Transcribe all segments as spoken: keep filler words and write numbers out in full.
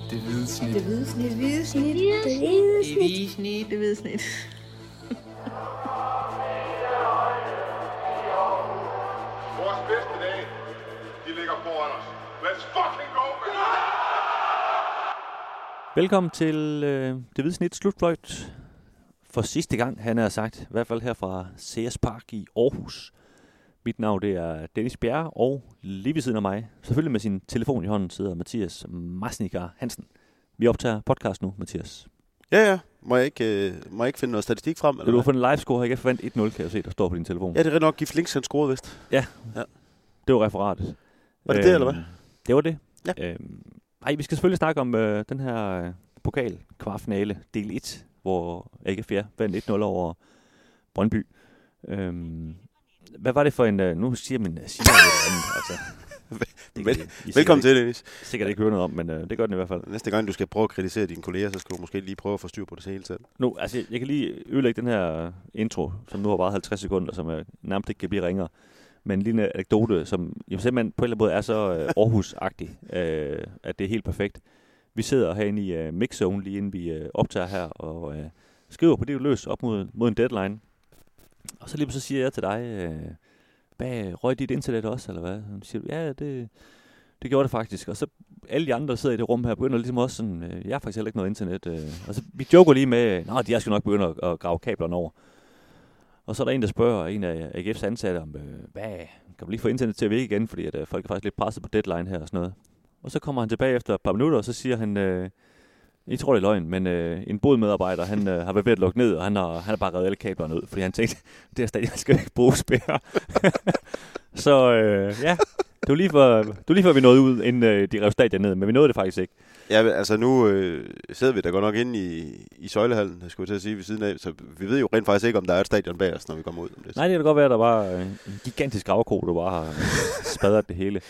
Det hvide snit. Det hvide snit. Det hvide snit. Det hvide snit. Det hvide snit. Det hvide snit. Vores bedste dage, de ligger foran os. Let's fucking go, man! Velkommen til øh, Det hvide snit slutfløjt. For sidste gang, han har sagt, i hvert fald her fra C S Park i Aarhus. Mit navn det er Dennis Bjerre, og lige ved siden af mig, selvfølgelig med sin telefon i hånden, sidder Mathias Masniker Hansen. Vi optager podcast nu, Mathias. Ja, ja. Må jeg ikke, øh, må jeg ikke finde noget statistik frem? Eller Du har fået en live-score, jeg kan forvente et nul, kan jeg se, der står på din telefon. Ja, det er rigtig nok. Gif Links, han scorede vist. Ja, ja. Det var referatet. Var det øhm, det, eller hvad? Det var det. Ja. Øhm, ej, vi skal selvfølgelig snakke om øh, den her øh, pokal kvartfinale del et, hvor A G F vandt et nul over Brøndby. Øhm, hvad var det for en... Øh, nu siger min siger jeg lidt andet, altså. Det, Vel, I, I velkommen til, Dennis. Sikkert ikke høre noget om, men øh, det gør den i hvert fald. Næste gang, du skal prøve at kritisere dine kolleger, så skal du måske lige prøve at få styr på det hele selv. Nu, altså, jeg, jeg kan lige ødelægge den her intro, som nu har varet halvtreds sekunder, som jeg nærmest ikke kan blive ringere. Men lige en anekdote, som jamen, simpelthen på en eller anden måde er så øh, Aarhus-agtig, øh, at det er helt perfekt. Vi sidder herinde i øh, mixzone, lige inden vi øh, optager her, og øh, skriver på det løs op mod, mod en deadline. Og så lige så siger jeg til dig, øh, hvad, røg dit internet også, eller hvad? Og siger du, ja, det, det gjorde det faktisk. Og så alle de andre, der sidder i det rum her, begynder ligesom også sådan, øh, jeg har faktisk heller ikke noget internet. Øh. Og så vi joker lige med, nå, de har sgu nok begyndt at, at grave kablerne over. Og så er der en, der spørger en af A G F's ansatte om, øh, hvad, kan du lige få internet til at virke igen, fordi at, øh, folk er faktisk lidt presset på deadline her og sådan noget. Og så kommer han tilbage efter et par minutter, og så siger han, øh, I tror det er løgn, men øh, en bodmedarbejder, han øh, har været ved at lukke ned, og han har, han har bare revet alle kablerne ud, fordi han tænkte, det er stadig, han skal ikke bruge spærre. Så øh, ja, det var lige for, det var lige for, vi nåede ud, inden øh, de rev stadion ned, men vi nåede det faktisk ikke. Ja, altså nu øh, sidder vi da godt nok inde i, i søjlehallen, jeg skulle til at sige, ved siden af, så vi ved jo rent faktisk ikke, om der er et stadion bag os, når vi kommer ud. Om det. Nej, det kan da godt være, at der var øh, en gigantisk gravko, der bare har spadret det hele.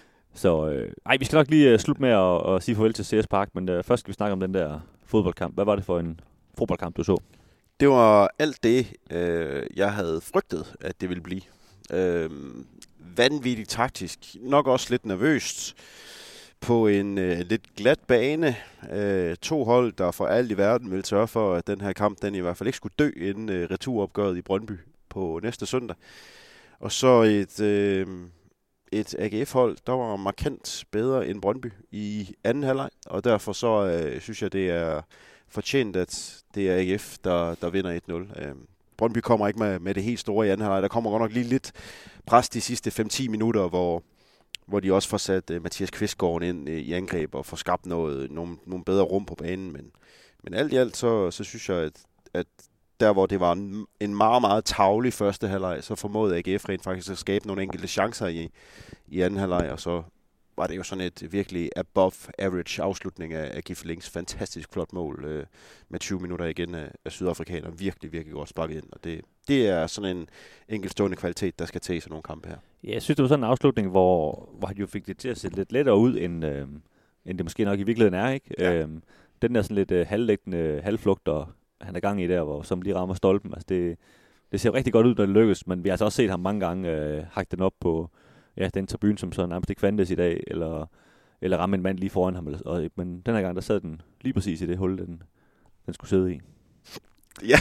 Så øh, ej, vi skal nok lige uh, slutte med at, at sige farvel til C S Park, men uh, først skal vi snakke om den der fodboldkamp. Hvad var det for en fodboldkamp, du så? Det var alt det, øh, jeg havde frygtet, at det ville blive. Øh, vanvittigt taktisk, nok også lidt nervøst på en øh, lidt glat bane. Øh, to hold, der for alt i verden ville sørge for, at den her kamp, den i hvert fald ikke skulle dø inden øh, returopgøret i Brøndby på næste søndag. Og så et... Øh, Et A G F-hold, der var markant bedre end Brøndby i anden halvleg, og derfor så øh, synes jeg, det er fortjent, at det er A G F, der, der vinder et nul. Øh, Brøndby kommer ikke med, med det helt store i anden halvleg. Der kommer godt nok lige lidt pres de sidste fem til ti minutter, hvor, hvor de også får sat øh, Mathias Kvistgaard ind øh, i angreb og får skabt noget, nogle, nogle bedre rum på banen. Men, men alt i alt, så, så synes jeg, at, at der hvor det var en, en meget, meget tarvelig første halvleg, så formåede A G F rent faktisk at skabe nogle enkelte chancer i, i anden halvleg, og så var det jo sådan et virkelig above average afslutning af, af Gif Links. Fantastisk flot mål øh, med tyve minutter igen af, af sydafrikaner. Virkelig, virkelig godt sparket ind, og det, det er sådan en enkeltstående kvalitet, der skal til i sådan nogle kampe her. Ja, jeg synes, det var sådan en afslutning, hvor, hvor han jo fik det til at se lidt lettere ud, end, øh, end det måske nok i virkeligheden er, ikke? Ja. Øh, den der sådan lidt øh, halvlæggende halvflugter, han er gang i der, hvor som lige rammer stolpen. Altså det, det ser rigtig godt ud, når det lykkes, men vi har altså også set ham mange gange øh, hakke den op på ja, den tribune, som så nærmest ikke fandtes i dag, eller, eller ramme en mand lige foran ham. Og, men den her gang, der sad den lige præcis i det hul, den, den skulle sidde i. Ja.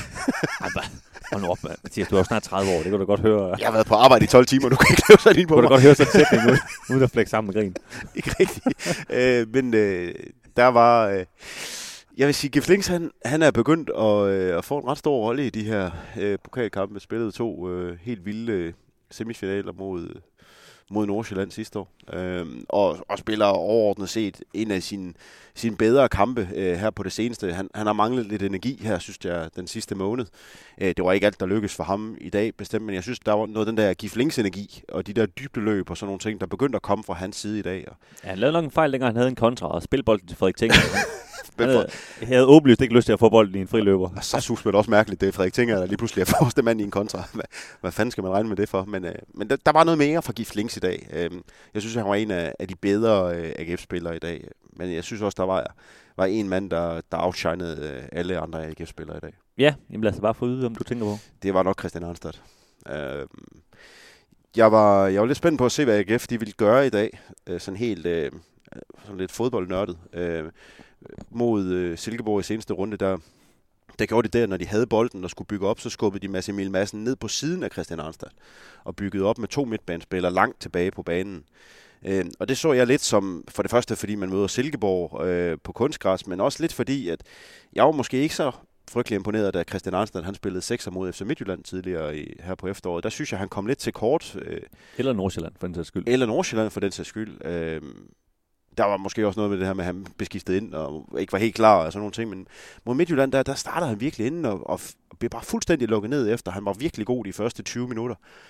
Hold nu op, Mathias, du er jo snart tredive år, det kan du godt høre. Jeg har været på arbejde i tolv timer, du kan ikke lave sådan en på mig. Du kan mig. godt høre sådan en sætning, uden at flække sammen med grin. Ikke rigtigt. øh, men øh, der var... Øh, Jeg vil sige, Gif Links, han, han er begyndt at, øh, at få en ret stor rolle i de her øh, pokalkampe. Spillede to øh, helt vilde øh, semifinaler mod, mod Nordsjælland sidste år. Øh, og, og spiller overordnet set en af sine, sine bedre kampe øh, her på det seneste. Han, han har manglet lidt energi her, synes jeg, den sidste måned. Øh, det var ikke alt, der lykkedes for ham i dag bestemt, men jeg synes, der var noget af den der Gif Links energi, og de der dybdeløb og sådan nogle ting, der begyndte at komme fra hans side i dag. Ja, han lavede nok en fejl, dengang han havde en kontra og spille bolden til Frederik Tinger. Han havde, jeg havde åbenlyst ikke lyst til at få bolden i en friløber. Og så synes man også mærkeligt, det er Frederik Tinger, der lige pludselig er forreste mand i en kontra. Hvad, hvad fanden skal man regne med det for? Men, øh, men der, der var noget mere fra Gif Links i dag. Øh, jeg synes, han var en af, af de bedre øh, A G F-spillere i dag. Men jeg synes også, der var, var en mand, der, der outshinede øh, alle andre A G F-spillere i dag. Ja, jamen lad os bare få ud, om du tænker på. Det var nok Christian Arnstad. Øh, jeg, var, jeg var lidt spændt på at se, hvad A G F de ville gøre i dag. Øh, sådan helt... Øh, sådan lidt fodboldnørdet. Øh, mod øh, Silkeborg i seneste runde, der, der gjorde de det, når de havde bolden og skulle bygge op, så skubbede de Mads Emil Madsen ned på siden af Christian Arnstad og byggede op med to midtbanespillere langt tilbage på banen. Øh, og det så jeg lidt som, for det første fordi man møder Silkeborg øh, på kunstgræs, men også lidt fordi, at jeg var måske ikke så frygtelig imponeret, da Christian Arnstad han spillede sekser mod F C Midtjylland tidligere i, her på efteråret. Der synes jeg, han kom lidt til kort. Øh, eller Nordsjælland for den sags skyld. Eller Nordsjælland for den sags skyld. Øh, der var måske også noget med det her med, at han blev skiftet ind og ikke var helt klar og sådan nogle ting. Men mod Midtjylland, der, der startede han virkelig inden og, og blev bare fuldstændig lukket ned efter. Han var virkelig god de første tyve minutter.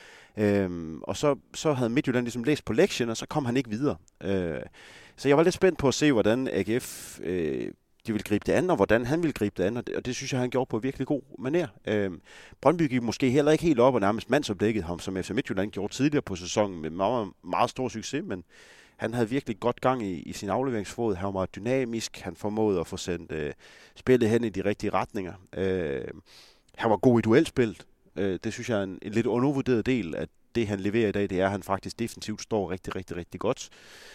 Øhm, og så, så havde Midtjylland ligesom læst på lektien, og så kom han ikke videre. Øh, så jeg var lidt spændt på at se, hvordan A G F øh, de ville gribe det an, og hvordan han ville gribe det an, og det, og det synes jeg, han gjorde på virkelig god manér. Øh, Brøndby gik måske heller ikke helt op og nærmest mandsopdækket ham, som F C Midtjylland gjorde tidligere på sæsonen med meget, meget stor succes, men han havde virkelig godt gang i, i sin afleveringsfod. Han var meget dynamisk, han formåede at få sendt øh, spillet hen i de rigtige retninger. Øh, han var god i duelspillet. Det synes jeg er en, en lidt undervurderet del af det, han leverer i dag. Det er, at han faktisk defensivt står rigtig, rigtig, rigtig godt.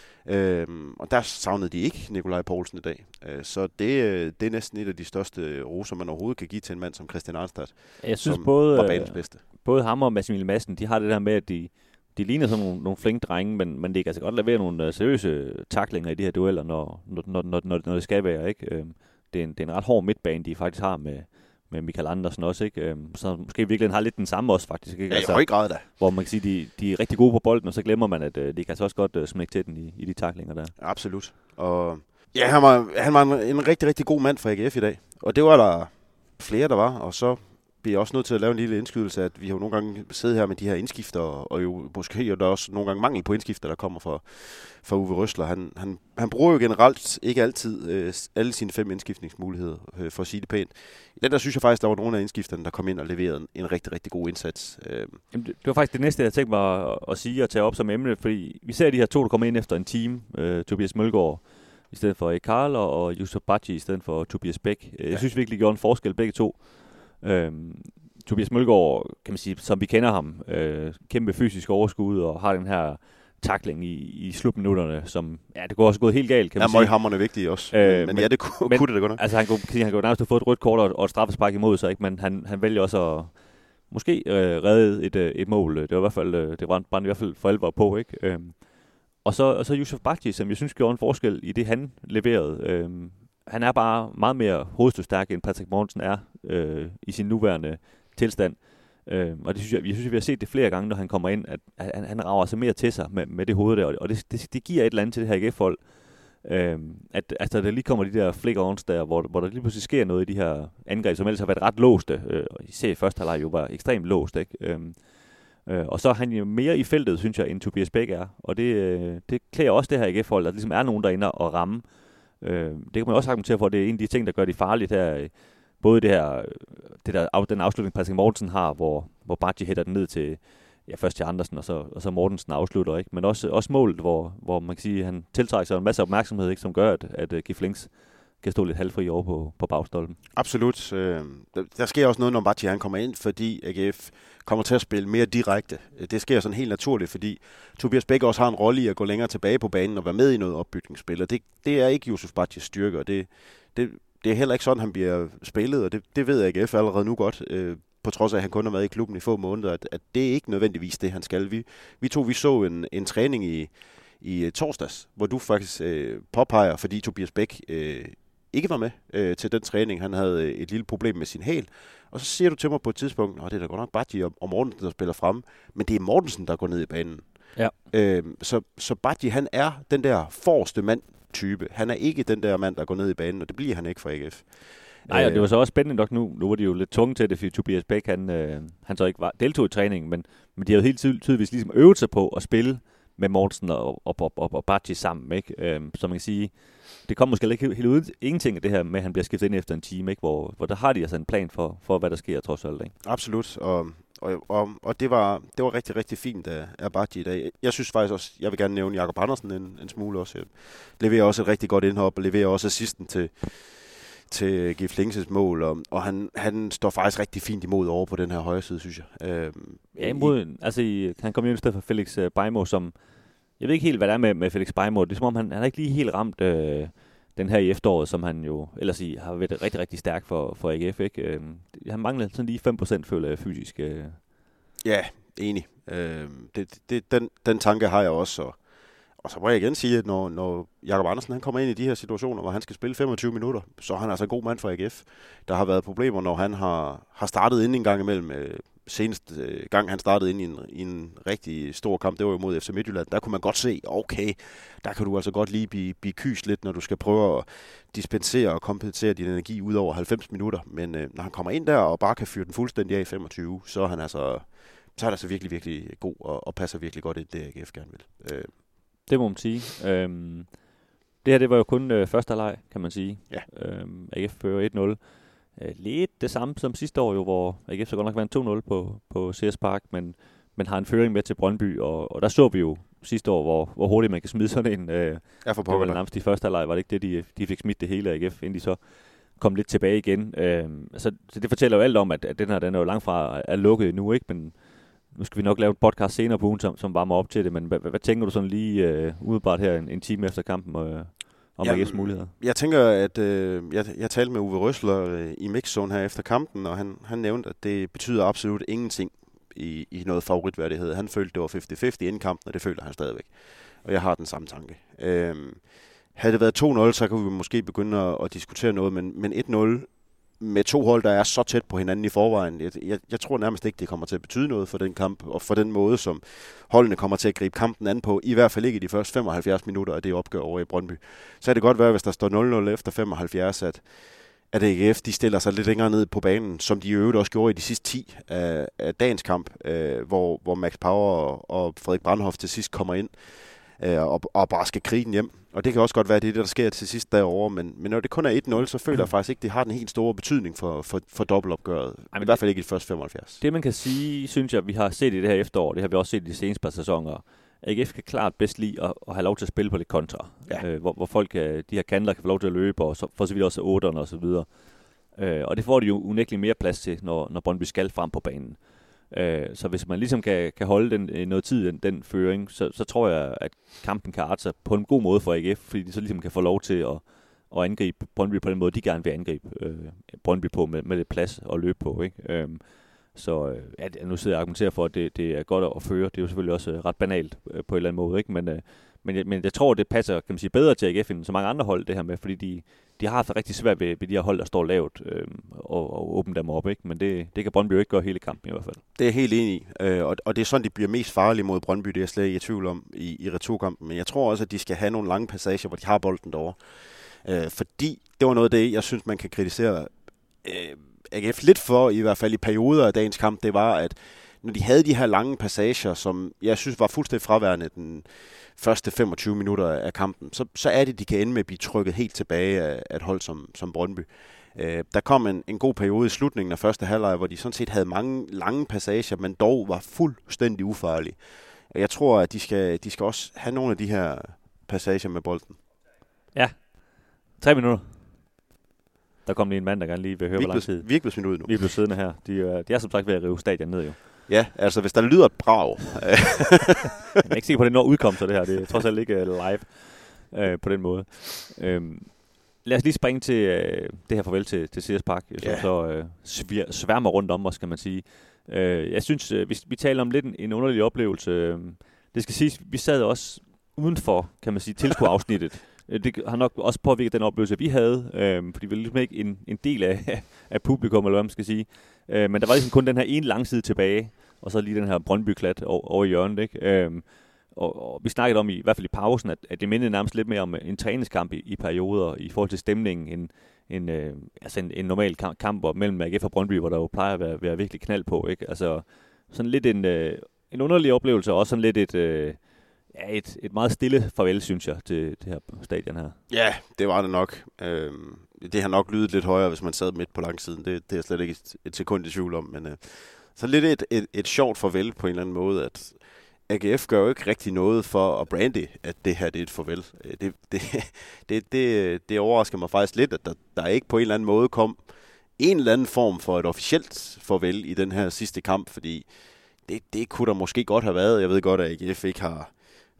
Øhm, og der savnede de ikke Nikolaj Poulsen i dag. Øh, så det, det er næsten et af de største roser, man overhovedet kan give til en mand som Christian Arnstad, jeg synes som både, var banens bedste. Både ham og Mads Emil Madsen, de har det der med, at de, de ligner sådan nogle, nogle flinke drenge, men, men det kan altså godt levere nogle uh, seriøse tacklinger i de her dueller, når, når, når, når, når, når det skal være. Ikke? Øhm, det, er en, det er en ret hård midtbane, de faktisk har med med Michael Andersen også, ikke? Øhm, så måske virkelig har lidt den samme også, faktisk. Ikke? Ja, i høj grad da. Hvor man kan sige, de, de er rigtig gode på bolden, og så glemmer man, at øh, de kan altså også godt øh, smække til den i, i de tacklinger der. Absolut. Og ja, han var, han var en, en rigtig, rigtig god mand for A G F i dag. Og det var der flere, der var. Og så bliver jeg også nødt til at lave en lille indskydelse, at vi har jo nogle gange siddet her med de her indskifter, og jo måske og der er også nogle gange mangel på indskifter, der kommer fra, fra Uwe Røsler. Han, han, han bruger jo generelt ikke altid øh, alle sine fem indskiftningsmuligheder, øh, for at sige det pænt. I den der synes jeg faktisk, der var nogle af indskifterne, der kom ind og leverede en, en rigtig, rigtig god indsats. Øh. Jamen, det var faktisk det næste, jeg tænkte mig at, at sige og tage op som emne, fordi vi ser de her to, der kommer ind efter en time. Øh, Tobias Mølgaard i stedet for Karl og Yusuf Badji i stedet for Tobias Bæk. Jeg ja. synes virkelig, de gjorde en forskel begge to. Øhm, Tobias Mølgaard, kan man sige, som vi kender ham, øh, kæmpe fysisk overskud og har den her tackling i, i slutminutterne, som, ja, det går også gået helt galt, kan man ja, sige. Ja, møghamrende vigtigt også. Øh, men, men ja, det kunne, men, kunne det da godt nok. Altså, han kunne, han kunne nærmest have fået et rødt kort og, og et straffespark imod sig, ikke? Men han, han vælger også at måske øh, redde et, et mål. Det var i hvert fald, det var brændte i hvert fald for alvor på, ikke? Øhm, og så, og så Yusuf Badji, som jeg synes gjorde en forskel i det, han leverede. Øhm, han er bare meget mere hovedstødstærk, end Patrick Mortensen er øh, i sin nuværende tilstand. Øh, og det synes jeg, jeg synes, vi har set det flere gange, når han kommer ind, at han, han rager sig mere til sig med, med det hoved der, og det, det, det giver et eller andet til det her A G F-hold. Øh, at altså, der lige kommer de der flick-ons der, hvor, hvor der lige pludselig sker noget i de her angreb, som ellers har været ret låste. Øh, især i første halvleg jo var ekstremt låst, ikke? Øh, øh, og så er han jo mere i feltet, synes jeg, end Tobias Bæk er. Og det, øh, det klæder også det her A G F-hold, at der ligesom er nogen derinde og ramme. Øh, det kan man også argumentere for, at det er en af de ting, der gør det farligt her. Både det her, det der, den afslutning, Patrick Mortensen har, hvor, hvor Badji hætter den ned til, ja, først til Andersen, og så, og så Mortensen afslutter, ikke? Men også, også målet, hvor, hvor man kan sige, at han tiltrækker sig en masse opmærksomhed, ikke? Som gør, at, at uh, Gif Links kan stå lidt halvfri over på, på bagstolpen. Absolut. Øh, der, der sker også noget, når Badji han kommer ind, fordi A G F kommer til at spille mere direkte. Det sker sådan helt naturligt, fordi Tobias Bæk også har en rolle i at gå længere tilbage på banen og være med i noget opbygningsspil, og det, det er ikke Yusuf Badjis styrke, og det, det, det er heller ikke sådan, han bliver spillet, og det, det ved A G F allerede nu godt, øh, på trods af, at han kun har været i klubben i få måneder, at, at det er ikke nødvendigvis det, han skal. Vi, vi to vi så en, en træning i, i torsdags, hvor du faktisk øh, påpeger, fordi Tobias Bæk øh, ikke var med øh, til den træning. Han havde et lille problem med sin hæl. Og så siger du til mig på et tidspunkt, at det er da godt nok Badji og, og Mortensen, der spiller frem, men det er Mortensen, der går ned i banen. Ja. Øh, så, så Badji, han er den der forreste mand-type. Han er ikke den der mand, der går ned i banen, og det bliver han ikke for A G F. Nej, og det var så også spændende nok nu. Nu var de jo lidt tunge til det, fordi Tobias Bæk, han, øh, han så ikke var, deltog i træningen, men, men de havde helt tyd- tydeligvis ligesom øvet sig på at spille med Mortensen og, og, og, og, og Badji sammen, ikke? Øhm, så man kan sige, det kom måske ikke helt ud ingenting af det her med, at han bliver skiftet ind efter en time, ikke? Hvor, hvor der har de altså en plan for, for hvad der sker trods alt, ikke? Absolut, og, og, og, og det, var, det var rigtig, rigtig fint af, af Badji i dag. Jeg synes faktisk også, jeg vil gerne nævne Jakob Andersen en, en smule også. Jeg leverer også et rigtig godt indhop, og leverer også assisten til til Gif Links' mål, og, og han, han står faktisk rigtig fint imod over på den her højre side, synes jeg. Øhm, ja, imod, i, altså i, han kom jo i stedet for Felix uh, Beimo, som jeg ved ikke helt, hvad det er med, med Felix Beijmo. Det er som om, han, han har ikke lige helt ramt øh, den her i efteråret, som han jo ellers i, har været rigtig, rigtig stærk for, for A G F. Ikke? Øh, han mangler sådan lige fem procent, føler jeg, fysisk. Øh. Ja, enig. Øh, det, det, den, den tanke har jeg også, og, og så må jeg igen sige, at når, når Jakob Andersen han kommer ind i de her situationer, hvor han skal spille femogtyve minutter, så er han altså en god mand for A G F. Der har været problemer, når han har, har startet ind en gang imellem. Øh, senest øh, gang han startede ind i en, i en rigtig stor kamp, det var jo mod F C Midtjylland, der kunne man godt se, okay, der kan du altså godt lige blive, blive kyst lidt, når du skal prøve at dispensere og kompensere din energi ud over halvfems minutter. Men øh, når han kommer ind der og bare kan fyre den fuldstændig af i femogtyve, så er han altså, så er han altså virkelig, virkelig god og, og passer virkelig godt ind, det A G F gerne vil. Øh. Det må man sige. Øhm, det her, det var jo kun øh, første halvleg, kan man sige. Ja. Øhm, A G F fører et nul. Øh, lidt det samme som sidste år, jo, hvor A G F så godt nok vandt to nul på, på C S Park, men, men har en føring med til Brøndby, og, og der så vi jo sidste år, hvor, hvor hurtigt man kan smide sådan en. Øh, ja, for det var nærmest i første halvleg, var det ikke det, de, de fik smidt det hele A G F, inden de så kom lidt tilbage igen. Øh, så, så det fortæller jo alt om, at, at den her, den er jo langt fra er lukket nu, ikke? Men nu skal vi nok lave et podcast senere på ugen, som, som varmer op til det, men hvad, hvad tænker du sådan lige øh, udebart her en, en time efter kampen øh, om A G F's muligheder? Jeg tænker, at øh, jeg, jeg talte med Uwe Røsler øh, i Mixzone her efter kampen, og han, han nævnte, at det betyder absolut ingenting i, i noget favoritværdighed. Han følte, det var halvtreds halvtreds inden kampen, og det føler han stadigvæk. Og jeg har den samme tanke. Øh, havde det været to nul, så kunne vi måske begynde at, at diskutere noget, men, men et nul med to hold, der er så tæt på hinanden i forvejen. Jeg, jeg, jeg tror nærmest ikke, det kommer til at betyde noget for den kamp, og for den måde, som holdene kommer til at gribe kampen an på, i hvert fald ikke i de første femoghalvfjerds minutter af det opgør over i Brøndby. Så er det godt være, hvis der står nul nul efter femoghalvfjerds, at, at A G F de stiller sig lidt længere ned på banen, som de i øvrigt også gjorde i de sidste ti af, af dagens kamp, øh, hvor, hvor Max Power og, og Frederik Brandhoff til sidst kommer ind øh, og, og bare skal krige den hjem. Og det kan også godt være, det er det, der sker til sidst derovre, men, men når det kun er et nul, så føler jeg faktisk ikke, det har den helt store betydning for, for, for dobbeltopgøret. I hvert fald ikke i de første femoghalvfjerds. Det man kan sige, synes jeg, vi har set i det her efterår, det har vi også set i de seneste par sæsoner. A G F kan klart bedst lide at, at have lov til at spille på lidt kontra, ja. øh, hvor, hvor folk, de her kandler kan få lov til at løbe, og så, for så vidt også otterne og så videre. Øh, og det får de jo unægteligt mere plads til, når, når Brøndby skal frem på banen. Øh, så hvis man ligesom kan, kan holde den noget tid, den, den føring, så, så tror jeg, at kampen kan arte sig på en god måde for A G F, fordi de så ligesom kan få lov til at, at angribe Brøndby på den måde, de gerne vil angribe øh, Brøndby på med, med lidt plads at løbe på. Ikke? Øh, så ja, nu sidder jeg og argumenterer for, at det, det er godt at føre. Det er jo selvfølgelig også ret banalt øh, på en eller anden måde, ikke? Men, øh, men, jeg, men jeg tror, det passer, kan man sige, bedre til A G F end så mange andre hold, det her med, fordi de, de har haft rigtig svært ved, ved de her hold, der står lavt øh, og, og åbne dem op, ikke? Men det, det kan Brøndby jo ikke gøre hele kampen i hvert fald. Det er helt enig i, øh, og, og det er sådan, de bliver mest farlige mod Brøndby, det er jeg slet ikke i tvivl om i, i returkampen. Men jeg tror også, at de skal have nogle lange passager, hvor de har bolden derovre. Øh, fordi det var noget af det, jeg synes, man kan kritisere øh, A G F lidt for, i hvert fald i perioder af dagens kamp, det var, at når de havde de her lange passager, som jeg synes var fuldstændig fraværende den første femogtyve minutter af kampen, så, så er det, de kan ende med at blive trykket helt tilbage af, af et hold som, som Brøndby. Øh, der kom en, en god periode i slutningen af første halvleg, hvor de sådan set havde mange lange passager, men dog var fuldstændig ufarlige. Jeg tror, at de skal, de skal også have nogle af de her passager med bolden. Ja, tre minutter. Der kom lige en mand, der gerne lige vil høre, hvor lang tid. Vi er ikke blevet smidt ud nu. Vi er blevet siddende her. De, de er som sagt ved at rive stadion ned, jo. Ja, altså hvis der lyder et brag. Jeg er ikke sikker på, at det når udkom så det her. Det er trods alt ikke live øh, på den måde. Øhm, lad os lige springe til øh, det her farvel til, til C S Park, som yeah. så øh, svir, sværmer rundt om os, kan man sige. Øh, jeg synes, øh, vi, vi taler om lidt en, en underlig oplevelse. Det skal siges, vi sad også udenfor, kan man sige, tilskuerafsnittet. Det har nok også påvirket den oplevelse, vi havde, øh, fordi vi var ligesom ikke en, en del af, af publikum, eller hvad man skal sige. Øh, men der var ligesom kun den her ene langside tilbage, og så lige den her Brøndby-klat over, over i hjørnet. Ikke? Øh, og, og vi snakkede om, i, i hvert fald i pausen, at, at det mindede nærmest lidt mere om en træningskamp i, i perioder, i forhold til stemningen, en, en, øh, altså en, en normal kamp, kamp mellem A G F og Brøndby, hvor der jo plejer at være, være virkelig knald på. Ikke? Altså sådan lidt en, øh, en underlig oplevelse, og også sådan lidt et... Øh, Ja, et, et meget stille farvel, synes jeg, til det her stadion her. Ja, det var det nok. Øhm, det har nok lydet lidt højere, hvis man sad midt på langsiden. Det, det er slet ikke et, et sekund i tvivl om. Men, øh, så lidt et, et, et sjovt farvel på en eller anden måde, at A G F gør jo ikke rigtig noget for at brande, at det her det er et farvel. Det, det, det, det, det overrasker mig faktisk lidt, at der, der ikke på en eller anden måde kom en eller anden form for et officielt farvel i den her sidste kamp, fordi det, det kunne der måske godt have været. Jeg ved godt, at A G F ikke har...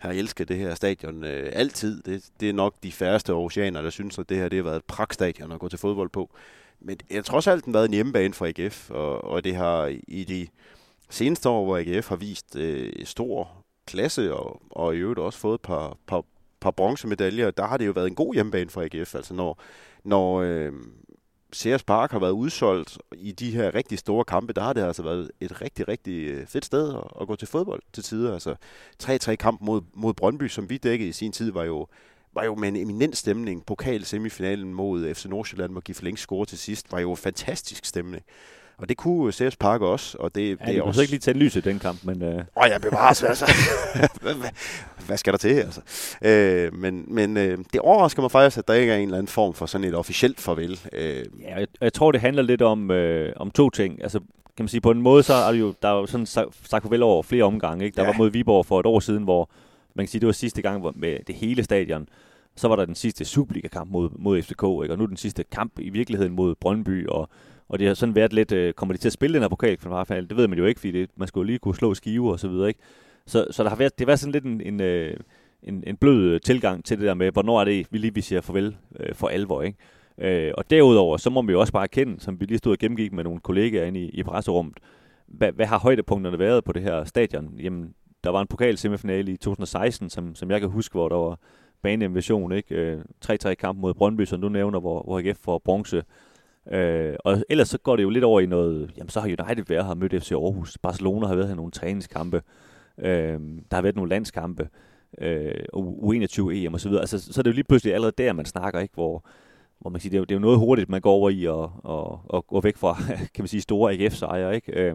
har elsket det her stadion øh, altid. Det, det er nok de færreste oceaner, der synes, at det her det har været et pragtstadion at gå til fodbold på. Men jeg har trods alt været en hjemmebane for A G F, og, og det har i de seneste år, hvor A G F har vist øh, stor klasse, og, og i øvrigt også fået et par, par, par bronzemedaljer, der har det jo været en god hjemmebane for A G F. Altså når, når øh, Sears Park har været udsolgt i de her rigtig store kampe, der har det altså været et rigtig, rigtig fedt sted at, at gå til fodbold til tider. Altså tre tre kamp mod, mod Brøndby, som vi dækkede i sin tid, var jo, var jo med en eminent stemning. Pokal-semifinalen mod F C Nordsjælland, hvor Gif Link scorede til sidst, var jo fantastisk stemning. Og det kunne Sears Park også. Og det, ja, det er også... også ikke lige tænde lys i den kamp, men... Øh... Åh, jeg bevares, altså. hvad, hvad, hvad skal der til, altså? Øh, men men øh, det overrasker mig faktisk, at der ikke er en eller anden form for sådan et officielt farvel. Øh. Ja, jeg, jeg tror, det handler lidt om, øh, om to ting. Altså, kan man sige, på en måde, så er det jo, der er jo sådan sagt farvel over flere omgange, ikke? Der ja. var mod Viborg for et år siden, hvor man kan sige, det var sidste gang med det hele stadion. Så var der den sidste Superliga-kamp mod, mod F C K, ikke? Og nu den sidste kamp i virkeligheden mod Brøndby, og Og det har sådan været lidt, øh, kommer de til at spille den her pokalfinale? Det ved man jo ikke, fordi det, man skulle jo lige kunne slå skive og så videre, ikke? Så, så der har været, det har været sådan lidt en, en, øh, en, en blød tilgang til det der med, hvornår er det, vi lige vi siger farvel øh, for alvor, ikke? Øh, og derudover, så må vi jo også bare erkende, som vi lige stod og gennemgik med nogle kollegaer inde i, i presserummet, hvad, hvad har højdepunkterne været på det her stadion? Jamen, der var en pokalsemifinale i to tusind og seksten, som, som jeg kan huske, hvor der var baneinvasion, ikke? Øh, tre tre kamp mod Brøndby, som du nævner, hvor, hvor A G F får bronze. Øh, og ellers så går det jo lidt over i noget, jamen så har United været her mødt F C Aarhus, Barcelona har været her nogle træningskampe, øh, der har været nogle landskampe, øh, og U enogtyve E M og så videre, altså så er det jo lige pludselig allerede der, man snakker, ikke, hvor, hvor man kan sige, det er, jo, det er jo noget hurtigt, man går over i og, og, og går væk fra, kan man sige, store A G F-sejre, ikke? Øh,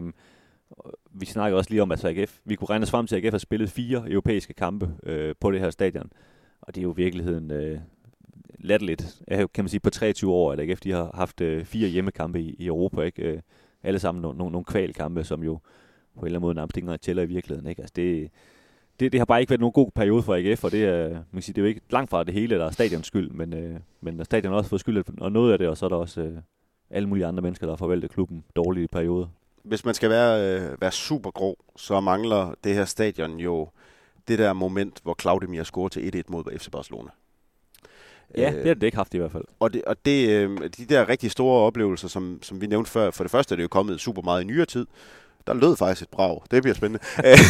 vi snakker også lige om, at altså A G F, vi kunne regne os frem til, at A G F har spillet fire europæiske kampe øh, på det her stadion, og det er jo i virkeligheden... Øh, latterligt, kan man sige, på treogtyve år, at A G F de har haft øh, fire hjemmekampe i, i Europa, ikke? Øh, alle sammen no, no, nogle kvalkampe, som jo på en eller anden måde nærmest ikke engang tæller i virkeligheden, ikke? Altså det, det, det har bare ikke været nogen god periode for A G F, og det er, man kan sige, det er jo ikke langt fra det hele, der er stadions skyld, men, øh, men stadion har også fået skyld, og noget af det, og så er der også øh, alle mulige andre mennesker, der har forvaltet klubben dårligt i perioder. Hvis man skal være, øh, være super grov, så mangler det her stadion jo det der moment, hvor Claudemir scorer til et et mod F C Barcelona. Ja, det har det ikke haft i hvert fald. Og, det, og det, øh, de der rigtig store oplevelser, som, som vi nævnte før, for det første er det jo kommet super meget i nyere tid. Der lød faktisk et brag. Det bliver spændende.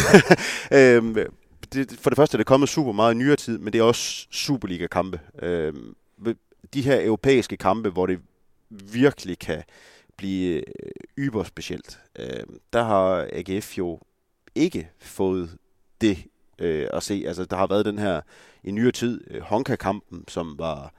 øh, det, for det første er det kommet super meget i nyere tid, men det er også Superliga-kampe. Øh, de her europæiske kampe, hvor det virkelig kan blive yberspecielt. Øh, der har A G F jo ikke fået det øh, at se. Altså, der har været den her i nyere tid, øh, Honka-kampen, som var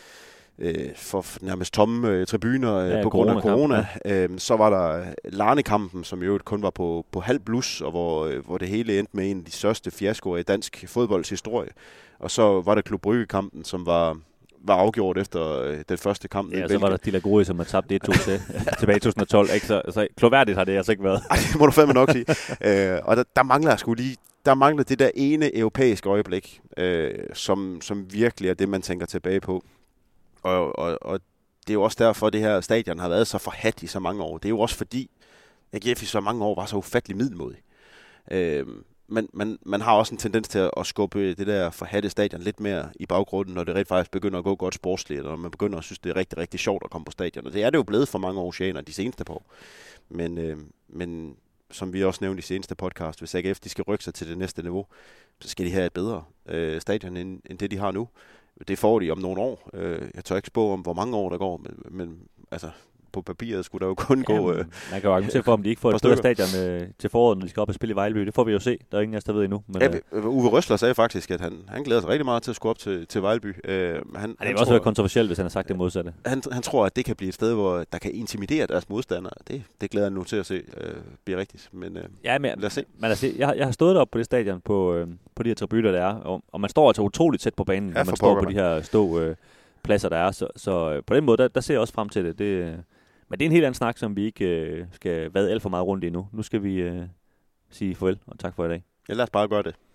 øh, for nærmest tomme øh, tribuner øh, ja, på grund af corona. Ja. Øh, så var der Larne-kampen, som jo kun var på, på halv blus, og hvor, øh, hvor det hele endte med en af de største fiaskoer i dansk fodbolds historie. Og så var der Klub Brygge-kampen, som var, var afgjort efter øh, den første kamp. Ja, så var der Dilla Gori, som har tabt et to til tilbage i to tusind og tolv. Ikke? Så, så kloværdigt har det altså ikke været. Ej, det må du fandme nok sige. øh, og der, der mangler jeg sgu lige Der mangler det der ene europæiske øjeblik, øh, som, som virkelig er det, man tænker tilbage på. Og, og, og det er jo også derfor, at det her stadion har været så forhat i så mange år. Det er jo også fordi, A G F i så mange år var så ufattelig middelmådig. Øh, men man, man har også en tendens til at skubbe det der forhatte stadion lidt mere i baggrunden, når det rent faktisk begynder at gå godt sportsligt, og man begynder at synes, det er rigtig, rigtig sjovt at komme på stadion. Og det er det jo blevet for mange oceaner de seneste par år. Men... Øh, men som vi også nævnte i seneste podcast, hvis A G F de skal rykke sig til det næste niveau, så skal de have et bedre øh, stadion, end, end det de har nu. Det får de om nogle år. Øh, jeg tør ikke spå om, hvor mange år der går, men, men altså, på papiret skulle der jo kun Jamen, gå... Øh, man kan jo argumentere for, om de ikke får et bedre stadion øh, til foråret, når de skal op og spille i Vejleby. Det får vi jo se. Der er ingen af os, der ved endnu. Men, ja, øh, Uwe Røsler sagde faktisk, at han, han glæder sig rigtig meget til at skulle op til, til Vejleby. Øh, han, han, det han også være kontroversielt, hvis han har sagt det modsatte. Han, han tror, at det kan blive et sted, hvor der kan intimidere deres modstandere. Det, det glæder han nu til at se øh, bliver rigtigt. Men, øh, ja, men lad os se. Man, altså, jeg, jeg har stået deroppe på det stadion, på, øh, på de her tribuner, der er. Og, og man står altså utroligt tæt på banen, ja, når man står på man. de her stå øh, pladser, der er. Så, så øh, på den måde, der, der ser jeg også frem til det. det øh, Men det er en helt anden snak, som vi ikke øh, skal vade alt for meget rundt i nu. Nu skal vi øh, sige farvel, og tak for i dag. Ja, lad os bare gøre det.